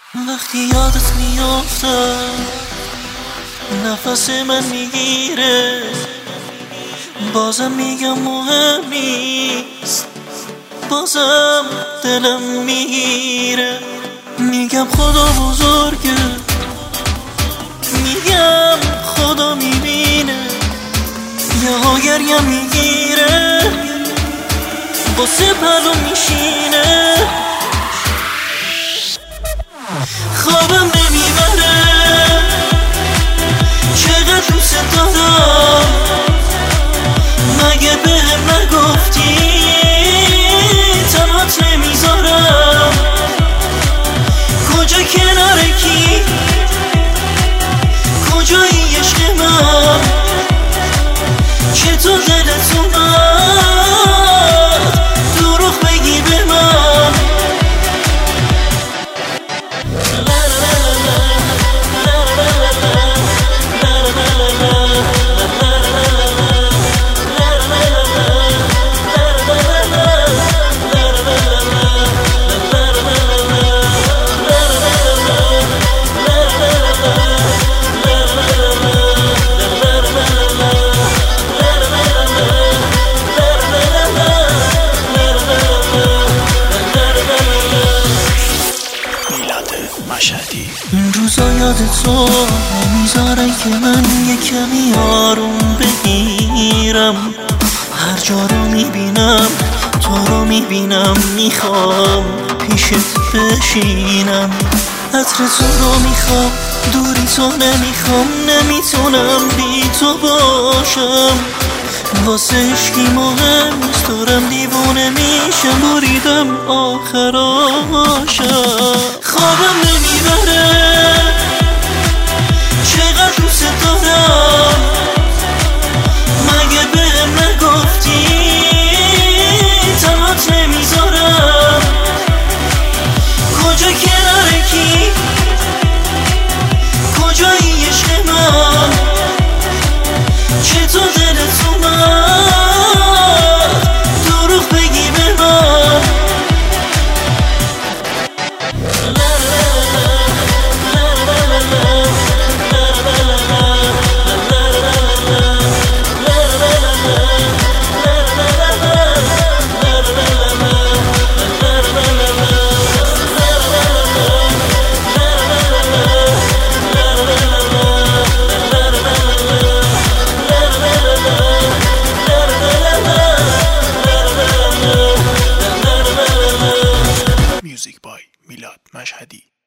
وقتی یادت میافتم نفس من میگیره، بازم میگم مهم نیست، بازم دلم میگیره. میگم خدا بزرگه، میگم خدا میبینه، یه ها گریم میگیره، واسه پلو میشینه. خوابم نمیبره، چقدر دوست دارم، مگه بهم نگفتی تنهات نمیذارم؟ کجا کنار کی، کجایی عشق من که تو دلت اومد دروغ بگی به من؟ این روزا یاد تو نمیذارن که من یه کمی آروم بگیرم. هر جا رو میبینم تو رو میبینم، میخوام پیشت بشینم. عطر تو رو میخوام، دوری تو نمیخوام، نمیتونم بی تو باشم. واسه عشقی مهم نیست، دارم دیوونه میشم، بریدم آخراشم. خوابم نمیبره، چقدر دوست دارم، مگه بهم نگفتی تنهات نمیذارم؟ کجا کنار کی، کجایی عشق من که تو دلت اومد دروغ بگی به من؟ Music by Milad Mashhadi.